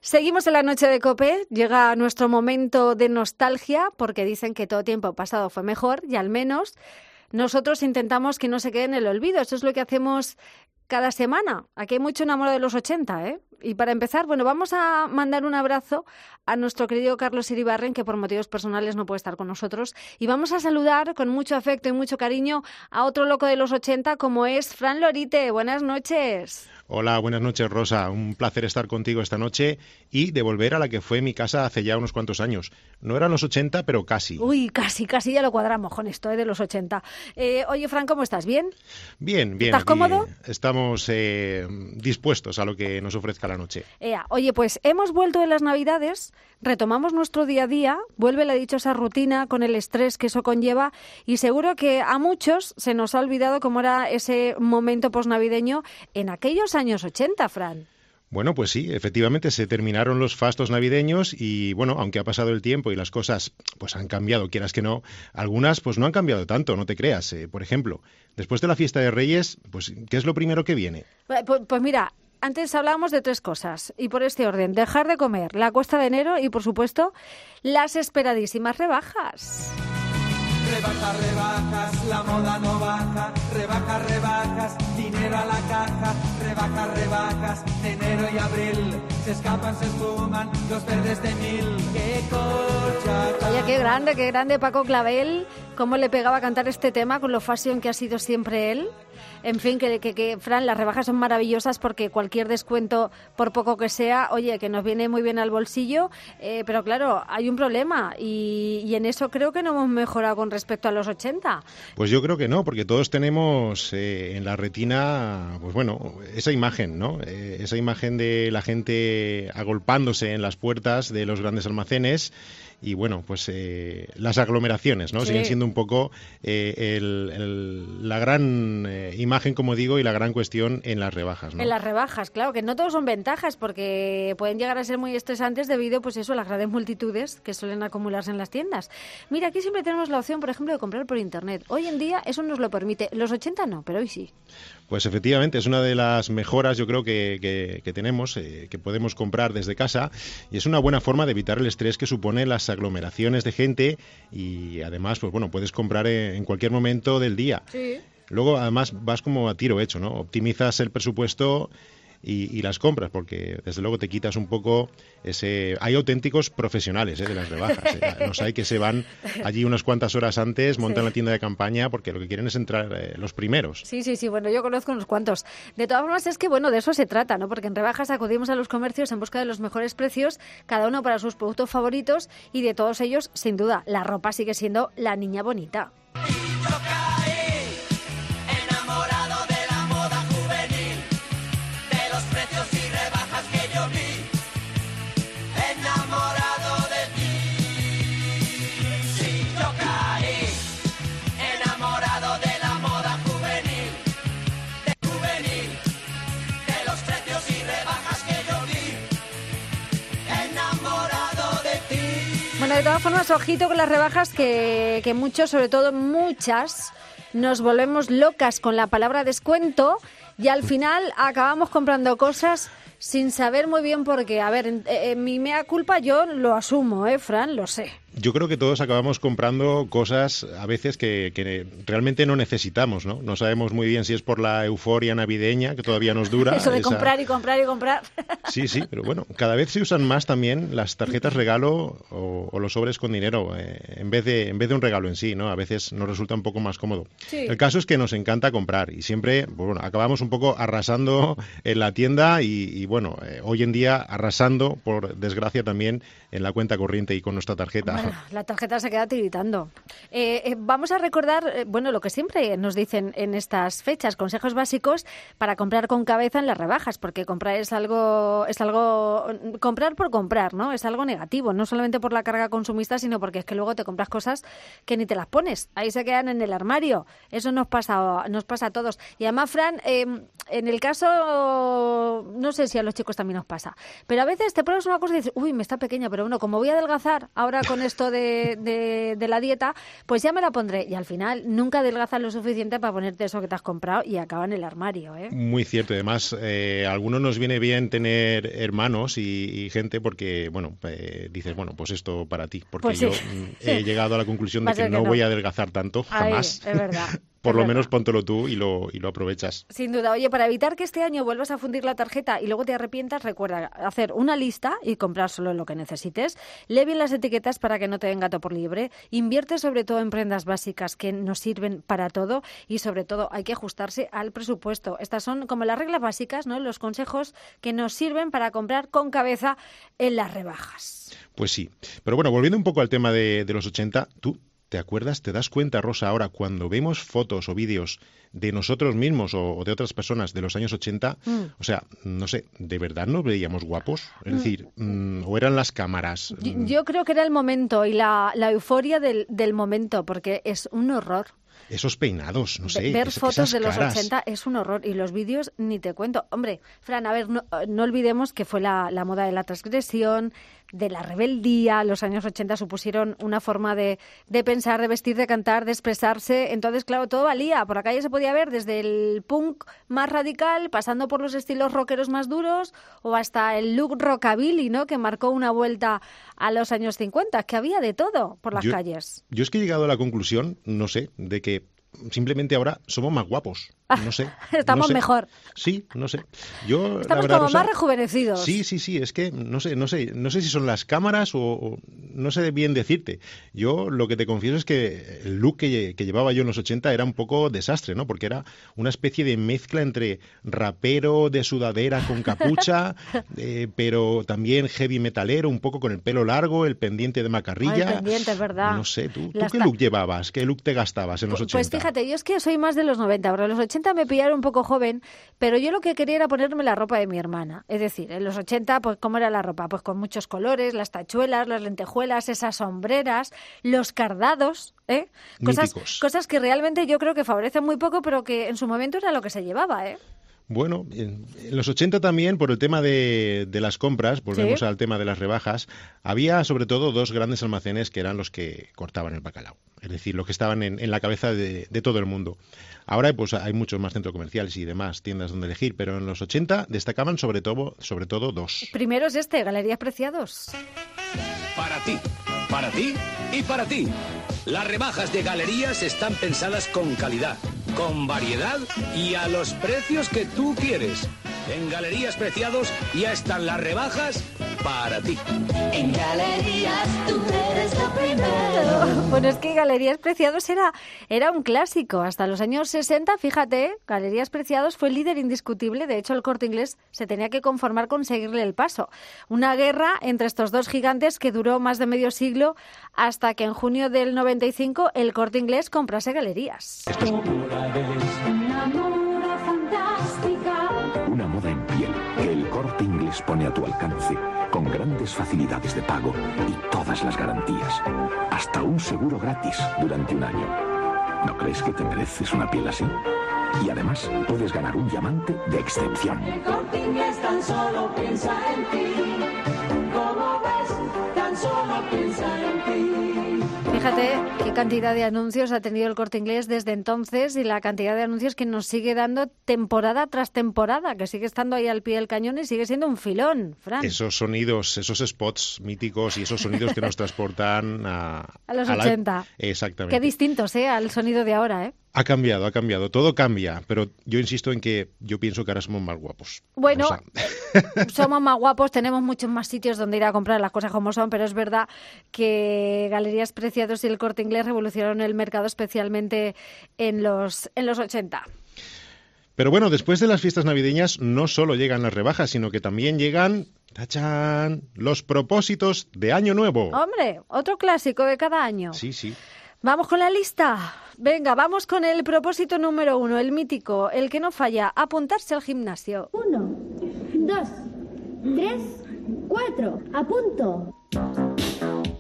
Seguimos en la noche de COPE, llega nuestro momento de nostalgia, porque dicen que todo tiempo pasado fue mejor, y al menos nosotros intentamos que no se quede en el olvido. Eso es lo que hacemos cada semana. Aquí hay mucho enamorado de los 80, ¿eh? Y para empezar, bueno, vamos a mandar un abrazo a nuestro querido Carlos Iribarren, que por motivos personales no puede estar con nosotros. Y vamos a saludar con mucho afecto y mucho cariño a otro loco de los 80, como es Fran Lorite. Buenas noches. Hola, buenas noches, Rosa. Un placer estar contigo esta noche y de volver a la que fue mi casa hace ya unos cuantos años. No eran los 80, pero casi. Uy, casi ya lo cuadramos con esto, de los 80. Oye, Fran, ¿cómo estás? ¿Bien? Bien. ¿Estás cómodo? Estamos dispuestos a lo que nos ofrezca la noche. Oye, pues hemos vuelto de las Navidades, retomamos nuestro día a día, vuelve la dichosa rutina con el estrés que eso conlleva y seguro que a muchos se nos ha olvidado cómo era ese momento posnavideño en aquellos años 80, Fran. Bueno, pues sí, efectivamente se terminaron los fastos navideños y bueno, aunque ha pasado el tiempo y las cosas pues han cambiado, quieras que no, algunas pues no han cambiado tanto, no te creas. Por ejemplo, después de la fiesta de Reyes, pues ¿qué es lo primero que viene? Pues mira, antes hablábamos de 3 cosas y por este orden: dejar de comer, la cuesta de enero y por supuesto las esperadísimas rebajas. Rebajas, la moda no baja. Rebajas, dinero a la caja. Rebajas, enero y abril. Se escapan, se esfuman los verdes de mil. ¡Qué colcha! Oye, qué grande Paco Clavel. Cómo le pegaba a cantar este tema con lo fashion que ha sido siempre él. En fin, que Fran, las rebajas son maravillosas porque cualquier descuento, por poco que sea, oye, que nos viene muy bien al bolsillo, pero claro, hay un problema y en eso creo que no hemos mejorado con respecto a los 80. Pues yo creo que no, porque todos tenemos en la retina, pues bueno, esa imagen, ¿no? Esa imagen de la gente agolpándose en las puertas de los grandes almacenes. Y bueno, pues las aglomeraciones, ¿no? Sí. Siguen siendo un poco la gran imagen, como digo, y la gran cuestión en las rebajas, ¿no? En las rebajas, claro, que no todos son ventajas, porque pueden llegar a ser muy estresantes debido, pues eso, a las grandes multitudes que suelen acumularse en las tiendas. Mira, aquí siempre tenemos la opción, por ejemplo, de comprar por internet. Hoy en día eso nos lo permite. Los 80 no, pero hoy sí. Pues efectivamente, es una de las mejoras, yo creo, que tenemos, que podemos comprar desde casa, y es una buena forma de evitar el estrés que supone las aglomeraciones de gente, y además, pues bueno, puedes comprar en cualquier momento del día. Sí. Luego, además, vas como a tiro hecho, ¿no? Optimizas el presupuesto y las compras, porque desde luego te quitas un poco ese... Hay auténticos profesionales de las rebajas. Los hay que se van allí unas cuantas horas antes, montan la tienda de campaña, porque lo que quieren es entrar los primeros. Sí, bueno, yo conozco unos cuantos. De todas formas, es que, bueno, de eso se trata, ¿no? Porque en rebajas acudimos a los comercios en busca de los mejores precios, cada uno para sus productos favoritos, y de todos ellos, sin duda, la ropa sigue siendo la niña bonita. Bueno, de todas formas, ojito con las rebajas, que muchos, sobre todo muchas, nos volvemos locas con la palabra descuento y al final acabamos comprando cosas sin saber muy bien por qué. A ver, en mi mea culpa yo lo asumo, Fran, lo sé. Yo creo que todos acabamos comprando cosas a veces que realmente no necesitamos, ¿no? No sabemos muy bien si es por la euforia navideña, que todavía nos dura. Eso de comprar y comprar y comprar. Sí, pero bueno, cada vez se usan más también las tarjetas regalo o los sobres con dinero, en vez de un regalo en sí, ¿no? A veces nos resulta un poco más cómodo. Sí. El caso es que nos encanta comprar y siempre, bueno, acabamos un poco arrasando en la tienda y bueno, hoy en día arrasando, por desgracia, también en la cuenta corriente y con nuestra tarjeta. Bueno, la tarjeta se queda tiritando. Vamos a recordar, bueno, lo que siempre nos dicen en estas fechas, consejos básicos para comprar con cabeza en las rebajas, porque comprar es algo comprar por comprar, ¿no? Es algo negativo, no solamente por la carga consumista, sino porque es que luego te compras cosas que ni te las pones, ahí se quedan en el armario. Eso nos pasa a todos. Y además, Fran, en el caso, no sé si a los chicos también nos pasa, pero a veces te pones una cosa y dices, uy, me está pequeña, pero bueno, como voy a adelgazar ahora con esto de la dieta, pues ya me la pondré. Y al final nunca adelgazas lo suficiente para ponerte eso que te has comprado y acaba en el armario, ¿eh? Muy cierto. Además, a algunos nos viene bien tener hermanos y gente porque, bueno, dices, bueno, pues esto para ti. Porque Pues sí. yo he llegado a la conclusión de que no voy a adelgazar tanto, jamás. Ahí, es verdad. Por lo menos póntelo tú y lo aprovechas. Sin duda. Oye, para evitar que este año vuelvas a fundir la tarjeta y luego te arrepientas, recuerda hacer una lista y comprar solo lo que necesites. Lee bien las etiquetas para que no te den gato por liebre. Invierte sobre todo en prendas básicas que nos sirven para todo y sobre todo hay que ajustarse al presupuesto. Estas son como las reglas básicas, ¿no? Los consejos que nos sirven para comprar con cabeza en las rebajas. Pues sí. Pero bueno, volviendo un poco al tema de los 80, ¿tú te acuerdas, te das cuenta, Rosa, ahora cuando vemos fotos o vídeos de nosotros mismos o de otras personas de los años 80, o sea, no sé, ¿de verdad nos veíamos guapos? Es decir, ¿o eran las cámaras? Yo creo que era el momento y la euforia del momento, porque es un horror. Esos peinados, no sé. Ver fotos de los caras. 80 es un horror y los vídeos ni te cuento. Hombre, Fran, a ver, no olvidemos que fue la moda de la transgresión, de la rebeldía. Los años 80 supusieron una forma de pensar, de vestir, de cantar, de expresarse. Entonces, claro, todo valía. Por la calle se podía ver desde el punk más radical, pasando por los estilos rockeros más duros o hasta el look rockabilly, ¿no? Que marcó una vuelta a los años 50, que había de todo por las calles. Yo es que he llegado a la conclusión, no sé, de que simplemente ahora somos más guapos. No sé. Estamos mejor. Sí, no sé. Yo, estamos la verdad, como Rosa, más rejuvenecidos. Sí, es que no sé si son las cámaras o no sé bien decirte. Yo lo que te confieso es que el look que llevaba yo en los 80 era un poco desastre, ¿no? Porque era una especie de mezcla entre rapero de sudadera con capucha, pero también heavy metalero, un poco con el pelo largo, el pendiente de macarrilla. El pendiente, es verdad. No sé, ¿tú qué look llevabas? ¿Qué look te gastabas en los 80? Pues fíjate, yo es que soy más de los 90. Ahora, los 80 me pillaron un poco joven, pero yo lo que quería era ponerme la ropa de mi hermana. Es decir, en los 80, pues ¿cómo era la ropa? Pues con muchos colores, las tachuelas, las lentejuelas, esas sombreras, los cardados, ¿eh? Cosas que realmente yo creo que favorecen muy poco, pero que en su momento era lo que se llevaba, ¿eh? Bueno, en los 80 también, por el tema de las compras, volvemos al tema de las rebajas, había sobre todo dos grandes almacenes que eran los que cortaban el bacalao. Es decir, los que estaban en la cabeza de todo el mundo. Ahora pues hay muchos más centros comerciales y demás tiendas donde elegir, pero en los 80 destacaban sobre todo dos. Primero es Galerías Preciados. Para ti y para ti. Las rebajas de Galerías están pensadas con calidad, con variedad y a los precios que tú quieres. En Galerías Preciados ya están las rebajas para ti. En Galerías tú eres lo primero. Bueno, es que Galerías Preciados era un clásico. Hasta los años 60, fíjate, Galerías Preciados fue el líder indiscutible. De hecho, el Corte Inglés se tenía que conformar con seguirle el paso. Una guerra entre estos dos gigantes que duró más de medio siglo hasta que en junio del 95 el Corte Inglés comprase Galerías. Una moda fantástica. Una moda en piel que el Corte Inglés pone a tu alcance, con grandes facilidades de pago y todas las garantías. Hasta un seguro gratis durante un año. ¿No crees que te mereces una piel así? Y además puedes ganar un diamante de excepción. El Corte Inglés tan solo piensa en ti. Como ves, tan solo piensa en ti. Fíjate qué cantidad de anuncios ha tenido el Corte Inglés desde entonces y la cantidad de anuncios que nos sigue dando temporada tras temporada, que sigue estando ahí al pie del cañón y sigue siendo un filón, Fran. Esos sonidos, esos spots míticos y esos sonidos que nos transportan a los 80. Exactamente. Qué distintos, al sonido de ahora, ¿eh? Ha cambiado, todo cambia, pero yo insisto en que yo pienso que ahora somos más guapos. Bueno, somos más guapos, tenemos muchos más sitios donde ir a comprar las cosas como son, pero es verdad que Galerías Preciados y el Corte Inglés revolucionaron el mercado, especialmente en los 80. Pero bueno, después de las fiestas navideñas no solo llegan las rebajas, sino que también llegan, ¡tachán!, los propósitos de Año Nuevo. Hombre, otro clásico de cada año. Sí. Vamos con la lista. Venga, vamos con el propósito número 1, el mítico, el que no falla, apuntarse al gimnasio. 1, 2, 3, 4, apunto.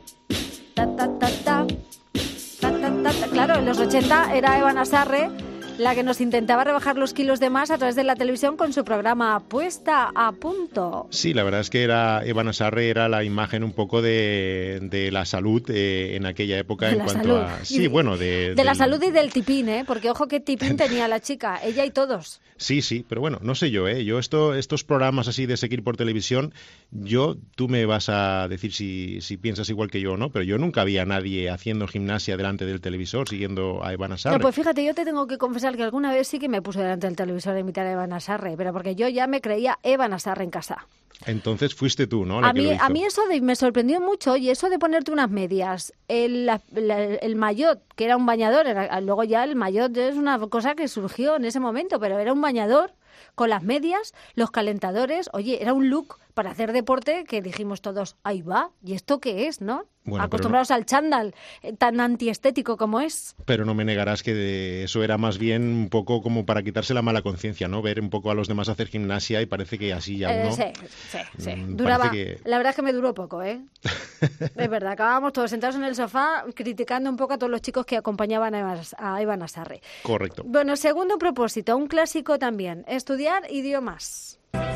Claro, en los 80 era Eva Nasarre la que nos intentaba rebajar los kilos de más a través de la televisión con su programa Puesta a Punto. Sí, la verdad es que Eva Nassarre era la imagen un poco de la salud en aquella época De en la cuanto salud. a... Sí, bueno, De la salud y del tipín, ¿eh? Porque ojo qué tipín tenía la chica, ella y todos. Sí, pero bueno, no sé yo, ¿eh? Yo estos programas así de seguir por televisión, tú me vas a decir si piensas igual que yo o no, pero yo nunca vi a nadie haciendo gimnasia delante del televisor siguiendo a Eva Nassarre. No, pues fíjate, yo te tengo que confesar que alguna vez sí que me puse delante del televisor a imitar a Eva Nassarre, pero porque yo ya me creía Eva Nassarre en casa. Entonces fuiste tú, ¿no? La A que lo hizo. mí eso me sorprendió mucho, y eso de ponerte unas medias, el maillot, que era un bañador, luego ya el maillot es una cosa que surgió en ese momento, pero era un bañador con las medias, los calentadores, oye, era un look para hacer deporte que dijimos todos, ahí va, ¿y esto qué es, no? Bueno, acostumbrados al chándal, tan antiestético como es. Pero no me negarás que eso era más bien un poco como para quitarse la mala conciencia, ¿no? Ver un poco a los demás hacer gimnasia y parece que así ya uno... Sí. Duraba, que... La verdad es que me duró poco, ¿eh? Es verdad, acabábamos todos sentados en el sofá criticando un poco a todos los chicos que acompañaban a Eva Nassarre. Correcto. Bueno, segundo propósito, un clásico también, estudiar idiomas.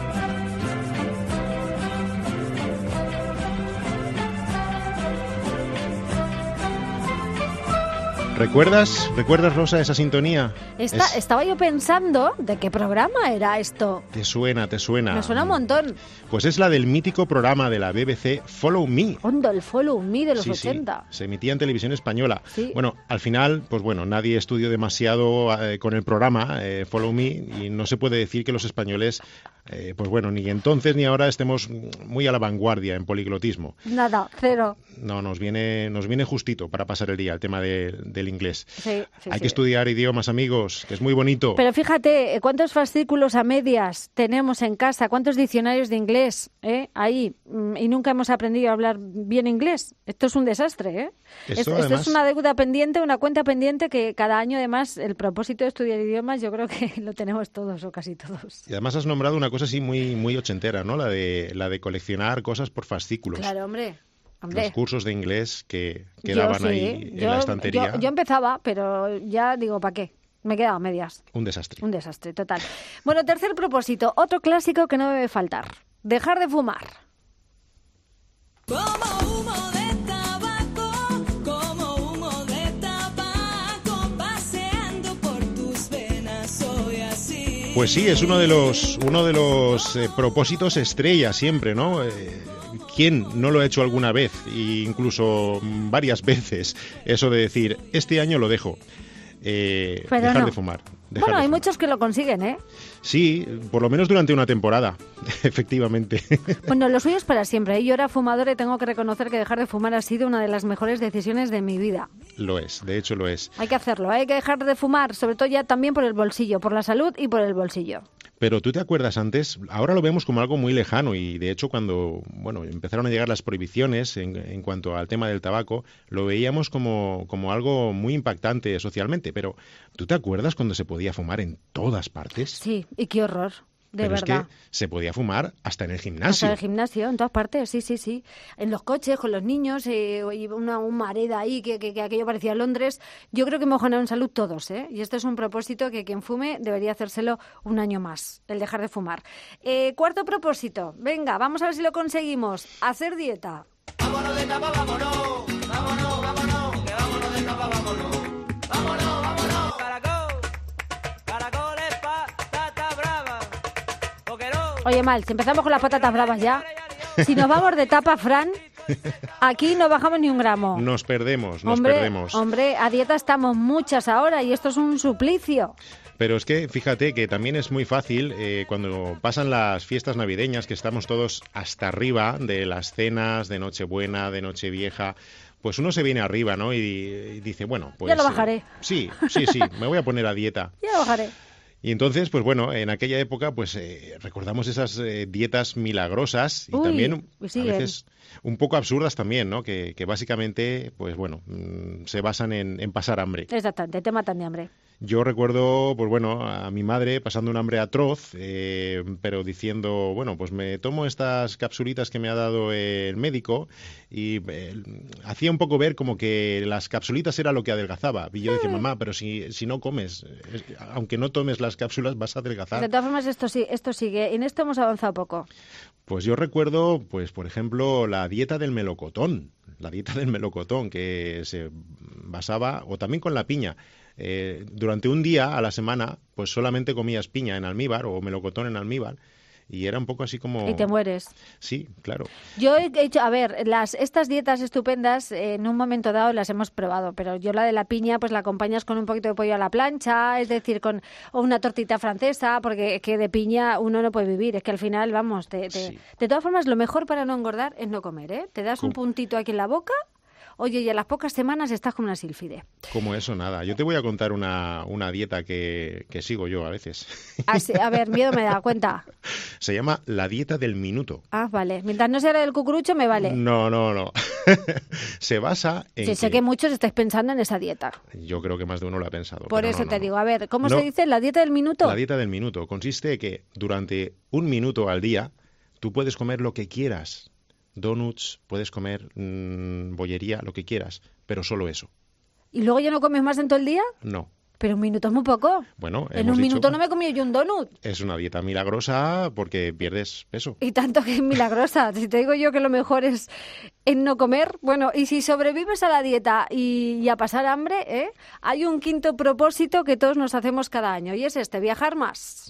¿Recuerdas, Rosa, esa sintonía? Estaba yo pensando de qué programa era esto. Te suena. Me suena un montón. Pues es la del mítico programa de la BBC Follow Me. Hondo, el Follow Me de los Sí, 80. se emitía en televisión española. Sí. Bueno, al final, pues bueno, nadie estudió demasiado con el programa Follow Me y no se puede decir que los españoles, pues bueno, ni entonces ni ahora estemos muy a la vanguardia en poliglotismo. Nada, cero. No, nos viene justito para pasar el día el tema del inglés. Sí, Hay que estudiar idiomas, amigos, que es muy bonito. Pero fíjate, ¿cuántos fascículos a medias tenemos en casa? ¿Cuántos diccionarios de inglés ahí? Y nunca hemos aprendido a hablar bien inglés. Esto es un desastre, ¿eh? Esto es una deuda pendiente, una cuenta pendiente que cada año, además, el propósito de estudiar idiomas yo creo que lo tenemos todos o casi todos. Y además has nombrado una cosa así muy ochentera, ¿no? La de coleccionar cosas por fascículos. Claro, hombre. Los cursos de inglés que quedaban ahí en la estantería. Yo empezaba, pero ya digo, ¿para qué? Me quedaba a medias. Un desastre. Un desastre, total. Bueno, tercer propósito, otro clásico que no debe faltar. Dejar de fumar. Como humo de tabaco, como humo de tabaco, paseando por tus venas, soy así. Pues sí, es uno de los propósitos estrella siempre, ¿no? ¿Quién no lo ha hecho alguna vez, e incluso varias veces, eso de decir, este año lo dejo? Dejar de fumar. Bueno, hay muchos que lo consiguen, ¿eh? Sí, por lo menos durante una temporada, efectivamente. Bueno, lo suyo es para siempre, ¿eh? Yo era fumadora y tengo que reconocer que dejar de fumar ha sido una de las mejores decisiones de mi vida. Lo es, de hecho lo es. Hay que hacerlo, hay que dejar de fumar, sobre todo ya también por el bolsillo, por la salud y por el bolsillo. Pero tú te acuerdas antes, ahora lo vemos como algo muy lejano y de hecho cuando empezaron a llegar las prohibiciones en cuanto al tema del tabaco, lo veíamos como algo muy impactante socialmente. Pero ¿tú te acuerdas cuando se podía fumar en todas partes? Sí, y qué horror. De Pero verdad. es que se podía fumar hasta en el gimnasio. Hasta en el gimnasio, en todas partes, sí. En los coches, con los niños, una humareda ahí, que aquello parecía Londres. Yo creo que mejoraron en salud todos, ¿eh? Y este es un propósito que quien fume debería hacérselo un año más, el dejar de fumar. Cuarto propósito, venga, vamos a ver si lo conseguimos. Hacer dieta. Vámonos de tapa, vámonos, vámonos, que vámonos de tapa, vámonos. Vámonos. Caracoles, patata brava. Oye, Mal, si empezamos con las patatas bravas ya, si nos vamos de tapa, Fran, aquí no bajamos ni un gramo. Nos perdemos. Hombre, a dieta estamos muchas ahora y esto es un suplicio. Pero es que fíjate que también es muy fácil cuando pasan las fiestas navideñas, que estamos todos hasta arriba de las cenas de Nochebuena, de Nochevieja, pues uno se viene arriba, ¿no? Y dice, bueno, pues... Ya lo bajaré. Sí, me voy a poner a dieta. Ya lo bajaré. Y entonces, pues bueno, en aquella época, pues recordamos esas dietas milagrosas y también a veces un poco absurdas también, ¿no? Que básicamente, pues bueno, se basan en pasar hambre. Exactamente, te matan de hambre. Yo recuerdo, pues bueno, a mi madre pasando un hambre atroz, pero diciendo, bueno, pues me tomo estas capsulitas que me ha dado el médico y hacía un poco ver como que las capsulitas era lo que adelgazaba. Y yo decía, mamá, pero si no comes, aunque no tomes las cápsulas vas a adelgazar. De todas formas, esto sigue. En esto hemos avanzado poco. Pues yo recuerdo, pues por ejemplo, la dieta del melocotón. La dieta del melocotón, que se basaba, o también con la piña. Durante un día a la semana, pues solamente comías piña en almíbar o melocotón en almíbar. Y era un poco así como... Y te mueres. Sí, claro. Yo he hecho, a ver, estas dietas estupendas en un momento dado las hemos probado, pero yo la de la piña pues la acompañas con un poquito de pollo a la plancha, es decir, o una tortita francesa, porque que de piña uno no puede vivir, es que al final, vamos, Sí. de todas formas lo mejor para no engordar es no comer, ¿eh? Te das un puntito aquí en la boca. Oye, y a las pocas semanas estás como una sílfide. Como eso, nada. Yo te voy a contar una dieta que sigo yo a veces. Así, a ver, miedo me da, cuenta. Se llama la dieta del minuto. Ah, vale. Mientras no sea la del cucurucho, me vale. No. Se basa en Sí, sé que muchos estáis pensando en esa dieta. Yo creo que más de uno lo ha pensado. Por pero eso no. te digo, a ver, ¿cómo No. se dice? ¿La dieta del minuto? La dieta del minuto consiste en que durante 1 minuto al día tú puedes comer lo que quieras. Donuts, puedes comer bollería, lo que quieras, pero solo eso. ¿Y luego ya no comes más en todo el día? No. Pero un minuto es muy poco. Bueno, En hemos un dicho, minuto no me he comido yo un donut. es una dieta milagrosa porque pierdes peso. Y tanto que es milagrosa. Si te digo yo que lo mejor es en no comer, bueno, y si sobrevives a la dieta y a pasar hambre, hay un quinto propósito que todos nos hacemos cada año y es viajar más.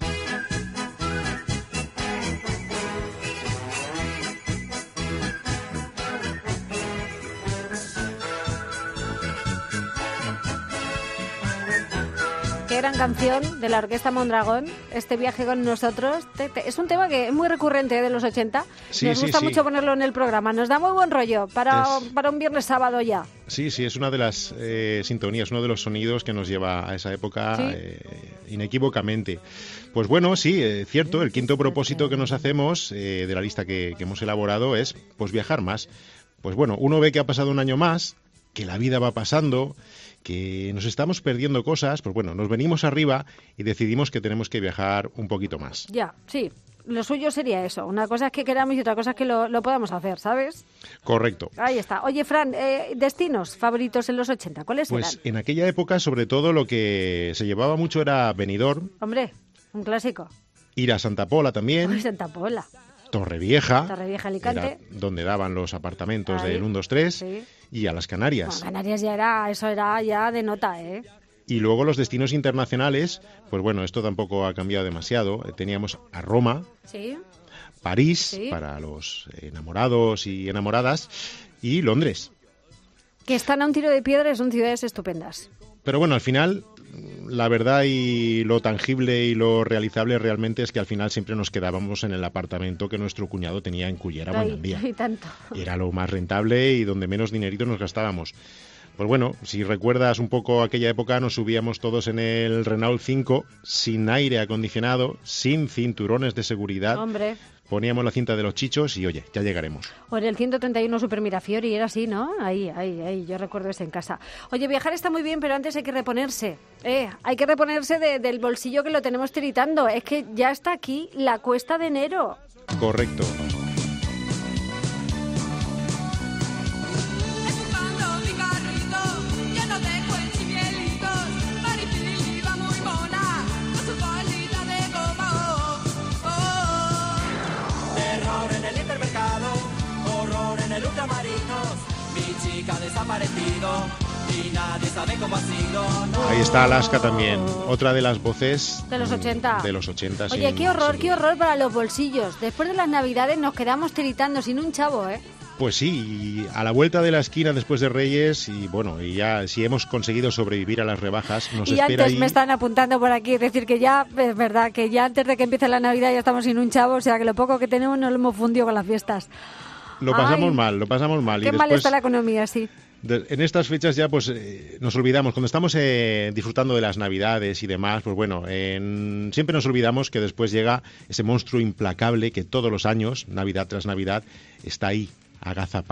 Qué gran canción de la Orquesta Mondragón, este viaje con nosotros. Es un tema que es muy recurrente de los 80. Sí, Nos gusta sí. mucho ponerlo en el programa. Nos da muy buen rollo para un viernes sábado ya. Sí, es una de las sintonías, uno de los sonidos que nos lleva a esa época ¿Sí? Inequívocamente. Pues bueno, sí, cierto, el quinto propósito que nos hacemos de la lista que hemos elaborado es pues viajar más. Pues bueno, uno ve que ha pasado un año más, que la vida va pasando, que nos estamos perdiendo cosas, pues bueno, nos venimos arriba y decidimos que tenemos que viajar un poquito más. Ya, sí. Lo suyo sería eso. Una cosa es que queramos y otra cosa es que lo podamos hacer, ¿sabes? Correcto. Ahí está. Oye, Fran, destinos favoritos en los 80, ¿cuáles Pues eran? en aquella época, sobre todo, lo que se llevaba mucho era Benidorm, Hombre, un clásico. ir a Santa Pola también, Uy, Santa Pola. Torrevieja, Torrevieja, Alicante. era donde daban los apartamentos Ahí, del 1, 2, 3, sí. y a las Canarias. Bueno, Canarias eso era ya de nota, ¿eh? Y luego los destinos internacionales, pues bueno, esto tampoco ha cambiado demasiado. Teníamos a Roma, Sí. París, Sí. para los enamorados y enamoradas, y Londres. Que están a un tiro de piedra y son ciudades estupendas. Pero bueno, al final, la verdad y lo tangible y lo realizable realmente es que al final siempre nos quedábamos en el apartamento que nuestro cuñado tenía en Cullera, Buenandía. Y tanto. Y era lo más rentable y donde menos dinerito nos gastábamos. Pues bueno, si recuerdas un poco aquella época, nos subíamos todos en el Renault 5 sin aire acondicionado, sin cinturones de seguridad. Hombre. Poníamos la cinta de los chichos y oye, ya llegaremos. O en el 131 Super Mirafiori, era así, ¿no? Ahí, yo recuerdo ese en casa. Oye, viajar está muy bien, pero antes hay que reponerse. Hay que reponerse del bolsillo que lo tenemos tiritando. Es que ya está aquí la cuesta de enero. Correcto. Es un pando picarrito, lleno de cuenchimielitos. Maripili va muy mona, con su colita de goma. Terror en el hipermercado, horror en el ultramarinos. Mi chica ha desaparecido y nadie sabe cómo ha sido. No. Ahí está Alaska también, otra de las voces De los 80. De los 80. Oye, sin- qué horror para los bolsillos. Después de las Navidades nos quedamos tiritando sin un chavo, ¿eh? Pues sí, y a la vuelta de la esquina después de Reyes, y bueno, y ya si hemos conseguido sobrevivir a las rebajas, nos Y espera antes ahí... me están apuntando por aquí, es decir, que ya, es verdad, que ya antes de que empiece la Navidad ya estamos sin un chavo, o sea que lo poco que tenemos nos lo hemos fundido con las fiestas. Lo pasamos Ay, mal, lo pasamos mal. Qué y mal después, está la economía, sí. en estas fechas ya pues nos olvidamos, cuando estamos disfrutando de las Navidades y demás, pues bueno, siempre nos olvidamos que después llega ese monstruo implacable que todos los años, Navidad tras Navidad, está ahí, agazapado,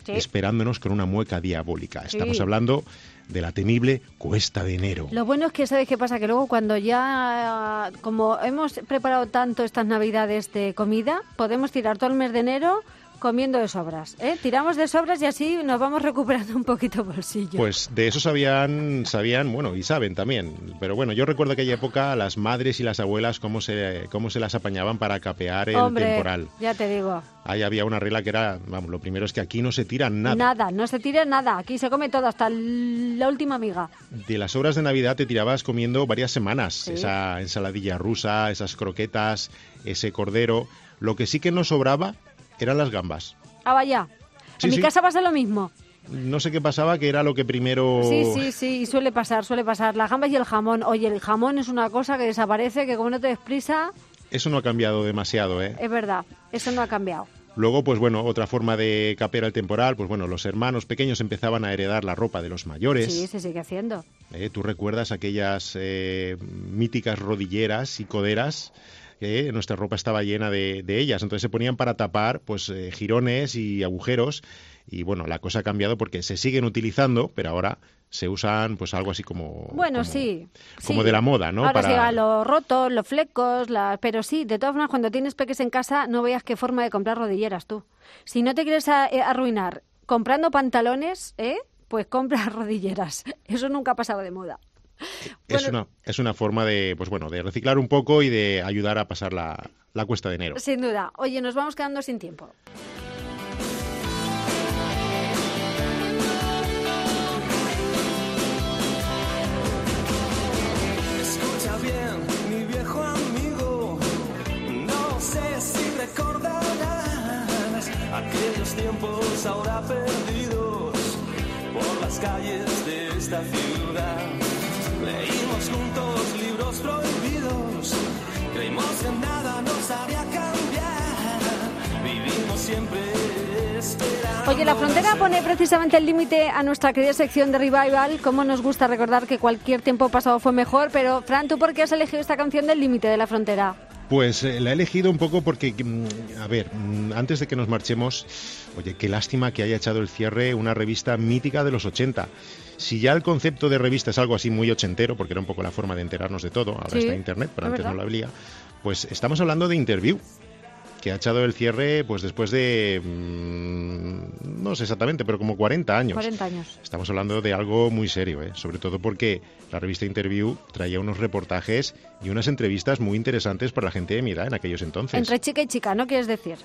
Sí. esperándonos con una mueca diabólica. Estamos Sí. hablando de la temible Cuesta de Enero. Lo bueno es que, ¿sabes qué pasa? Que luego cuando ya, como hemos preparado tanto estas Navidades de comida, podemos tirar todo el mes de enero comiendo de sobras, ¿eh? Tiramos de sobras y así nos vamos recuperando un poquito bolsillo. Pues de eso sabían, bueno, y saben también. Pero bueno, yo recuerdo aquella época, las madres y las abuelas, cómo se las apañañan para capear el Hombre, temporal. ya te digo. Ahí había una regla que era, vamos, lo primero es que aquí no se tira nada. Nada, no se tira nada. Aquí se come todo, hasta la última miga. De las sobras de Navidad te tirabas comiendo varias semanas. Sí. Esa ensaladilla rusa, esas croquetas, ese cordero. Lo que sí que no sobraba eran las gambas. Ah, vaya. Sí, En mi sí. casa pasa lo mismo. No sé qué pasaba, que era lo que primero... Sí, suele pasar. Las gambas y el jamón. Oye, el jamón es una cosa que desaparece, que como no te des prisa, Eso no ha cambiado demasiado, ¿eh? es verdad, eso no ha cambiado. Luego, pues bueno, otra forma de capear el temporal, pues bueno, los hermanos pequeños empezaban a heredar la ropa de los mayores. Sí, se sigue haciendo. ¿Tú recuerdas aquellas míticas rodilleras y coderas? Nuestra ropa estaba llena de ellas, entonces se ponían para tapar pues jirones y agujeros, y bueno, la cosa ha cambiado porque se siguen utilizando, pero ahora se usan pues algo así como... Bueno, como, sí. Como sí. de la moda, ¿no? Ahora se lleva los rotos, los flecos, pero sí, de todas formas, cuando tienes peques en casa, no veas qué forma de comprar rodilleras tú. Si no te quieres arruinar comprando pantalones, pues compra rodilleras. Eso nunca ha pasado de moda. Bueno, Es una forma de, pues bueno, de reciclar un poco y de ayudar a pasar la cuesta de enero. sin duda. Oye, nos vamos quedando sin tiempo. Escucha bien, mi viejo amigo, no sé si recordarás aquellos tiempos ahora perdidos por las calles de esta ciudad. Leímos juntos libros prohibidos, creímos que nada nos haría cambiar, vivimos siempre esperando. Oye, La Frontera pone precisamente el límite a nuestra querida sección de Revival. Cómo nos gusta recordar que cualquier tiempo pasado fue mejor, pero Fran, ¿tú por qué has elegido esta canción del límite de La Frontera? Pues la he elegido un poco porque, a ver, antes de que nos marchemos, oye, qué lástima que haya echado el cierre una revista mítica de los 80. Si ya el concepto de revista es algo así muy ochentero, porque era un poco la forma de enterarnos de todo, ahora Sí, está Internet, pero es antes verdad. no lo había, pues estamos hablando de Interview, que ha echado el cierre pues después de, no sé exactamente, pero como 40 años. 40 años. Estamos hablando de algo muy serio, sobre todo porque la revista Interview traía unos reportajes y unas entrevistas muy interesantes para la gente de mi edad en aquellos entonces. Entre chica y chica, ¿no quieres decir?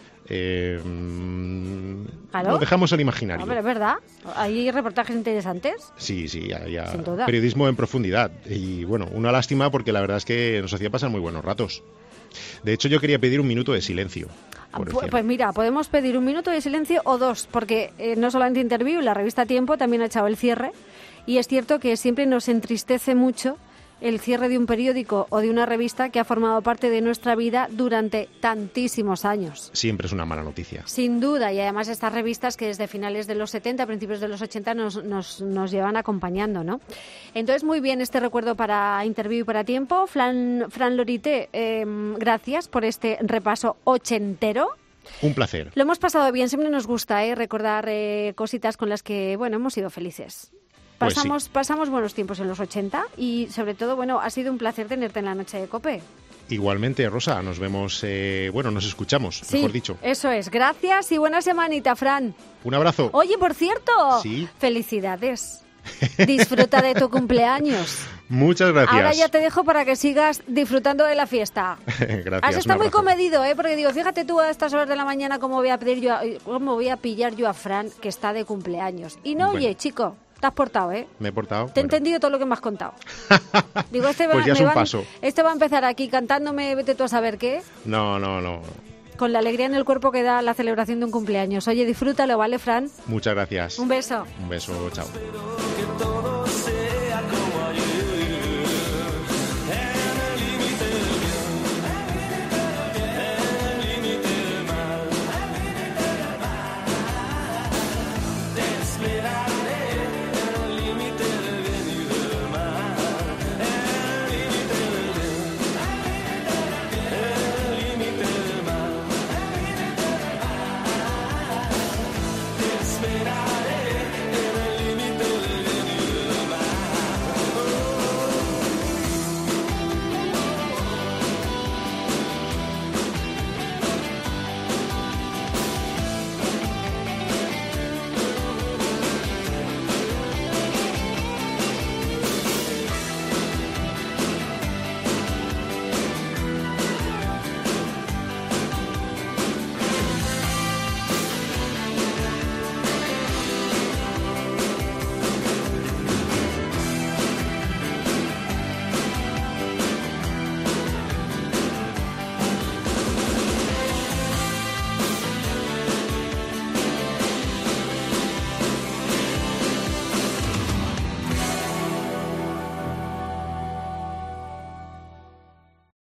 ¿Claro? Lo dejamos al imaginario. Hombre, es verdad. Hay reportajes interesantes. Sí, había Sin duda. periodismo en profundidad. Y bueno, una lástima porque la verdad es que nos hacía pasar muy buenos ratos. De hecho, yo quería pedir un minuto de silencio. por el cierre. Pues mira, podemos pedir un minuto de silencio o dos, porque no solamente Interview, la revista Tiempo también ha echado el cierre, y es cierto que siempre nos entristece mucho el cierre de un periódico o de una revista que ha formado parte de nuestra vida durante tantísimos años. Siempre es una mala noticia. Sin duda, y además estas revistas que desde finales de los 70, principios de los 80 nos llevan acompañando, ¿no? Entonces, muy bien este recuerdo para Interview y para Tiempo. Fran Lorite, gracias por este repaso ochentero. Un placer. Lo hemos pasado bien, siempre nos gusta recordar cositas con las que, bueno, hemos sido felices. Pues sí. Pasamos buenos tiempos en los 80 y, sobre todo, bueno, ha sido un placer tenerte en la noche de COPE. Igualmente, Rosa, nos vemos, nos escuchamos, Sí, mejor dicho. eso es. Gracias y buena semanita, Fran. Un abrazo. Oye, por cierto, Sí. Felicidades. Disfruta de tu cumpleaños. Muchas gracias. Ahora ya te dejo para que sigas disfrutando de la fiesta. Gracias. Has estado un muy abrazo. comedido, porque digo, fíjate tú a estas horas de la mañana cómo voy a pillar yo a Fran, que está de cumpleaños. Y no, Bueno. oye, chico, te has portado, Me he portado. Te he Bueno, entendido todo lo que me has contado. Digo, Pues ya es un paso. este va a empezar aquí cantándome, vete tú a saber qué, No. con la alegría en el cuerpo que da la celebración de un cumpleaños. Oye, disfrútalo, ¿vale, Fran? Muchas gracias. Un beso. Un beso, chao. Que todo sea como ayer. En el límite del bien, en el límite del mal. Te esperaré en el límite del bien y del mal. En el límite del bien, en el límite del mal. Te esperaré. será.